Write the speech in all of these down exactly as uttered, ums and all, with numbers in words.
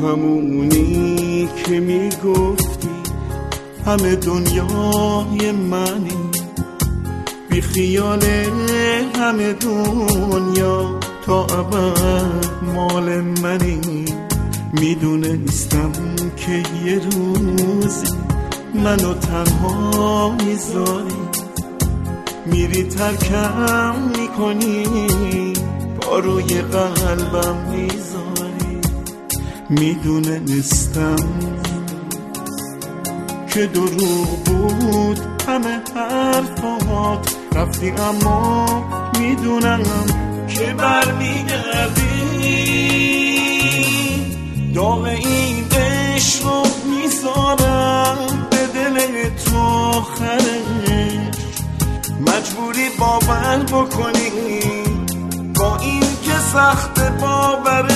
همونی که میگفتی همه دنیای منی، بی خیال همه دنیا تا ابد مال منی. میدونستم که یه روزی منو تنها میذاری، میری ترکم میکنی با روی قلبم میذاری. میدونستم که دروغ بود همه حرفات، رفتی اما میدونم که برمیگردی. داغ این عشق رو میذارم به دل تو آخرش، مجبوری باور بکنی با این که سخت باورش.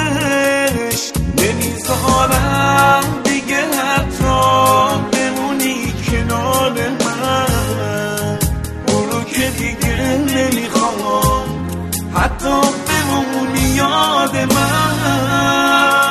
نمیذارم دیگه حتی بمونی کنار من، برو که دیگه نمیخوام حتی بمونی یاد من.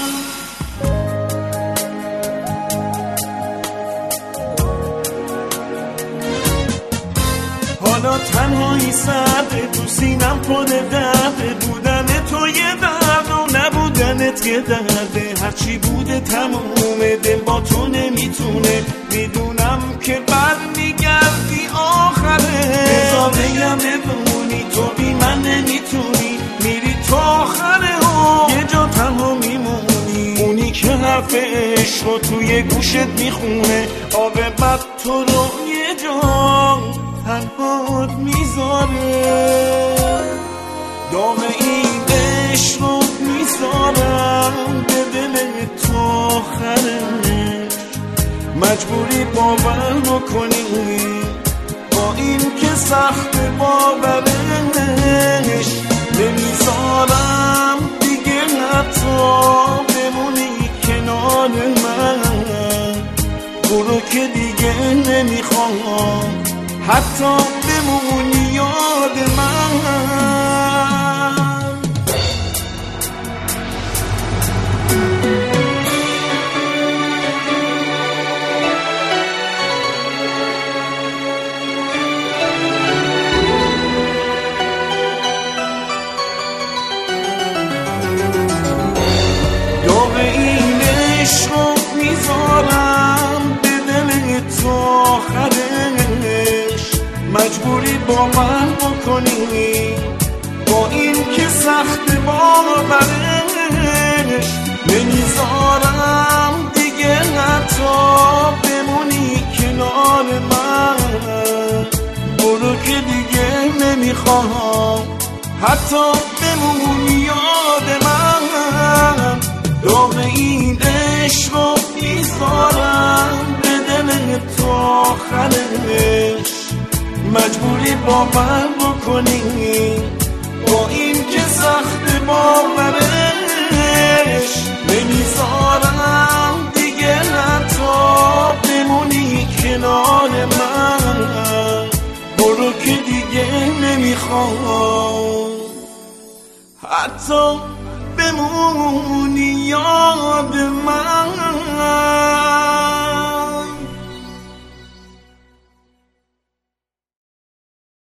حالا تنهایی سرده، تو سینم پر درده، بودن تو یه درد و نبودنت یه درده. هرچی بوده تمومه، دل با تو نمیتونه، میدونم که برمیگردی آخره. بذار بگم بمونی، تو بی من نمیتونی، میری تو آخره ها یه جا تنها میمونی. اونی که حرف عشق رو توی گوشت میخونه، آب بد تو رو یه جا تنهات میذاره. داغ این عشق رو میذارم به دل تو آخرش، مجبوری باور بکنی با این که سخت باورش. نمیذارم دیگه حتی بمونی کنار من، برو که دیگه نمیخوام حتی بمونی یاد من. داغ این عشق رو میذارم به دل تو آخرش، مجبوری با من بکنی با این که سخت باورش. نمیذارم دیگه حتی بمونی کنار من، برو که دیگه نمیخوام حتی بمونی یاد من. داغ این عشق رو میذارم به دل تو آخرش، مجبوری باور بکنی با این که سخت باورش. نمیذارم دیگه حتی بمونی کنار من، برو که دیگه نمیخوام حتی